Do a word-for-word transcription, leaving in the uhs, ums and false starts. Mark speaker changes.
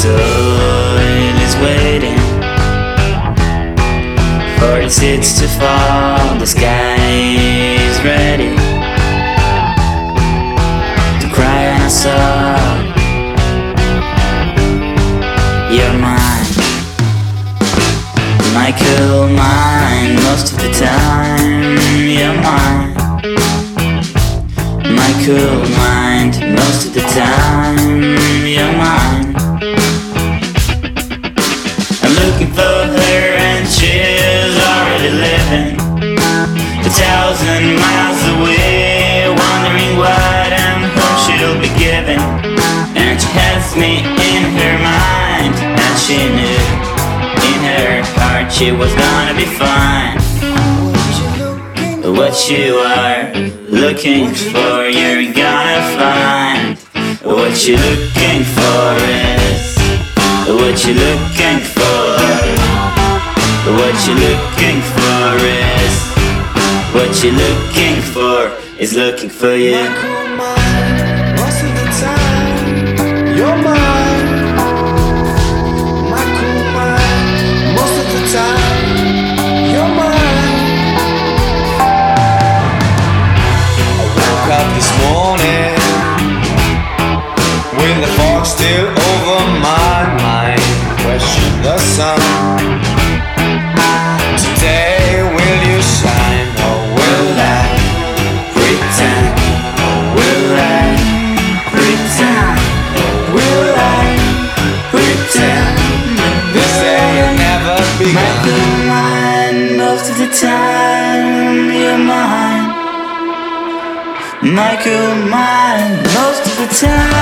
Speaker 1: soil is waiting for the seeds to fall. The sky is ready to cry on a song. You're mine, my cool mind. Most of the time you're mine, my cool mind. Most of the time you're mine. I'm looking for her and she's already living a thousand miles away, wondering what and whom she'll be giving. And she has me in her mind, and she knew in her heart she was gonna be fine. What you are looking for, you're gonna find. What you're looking for is what you're looking for. What you're looking for is what you're looking for is looking for you.
Speaker 2: Most of the time, you're mine. My cool mind. Most of the time, you're mine. I woke up this morning with the fog still over my mind. Question the sun. Today will you shine, or will I pretend?
Speaker 1: Or will I pretend?
Speaker 2: Will I pretend this day had never
Speaker 1: My
Speaker 2: begun?
Speaker 1: cool mind. Most of the time you're mine, my cool mind. Most of the time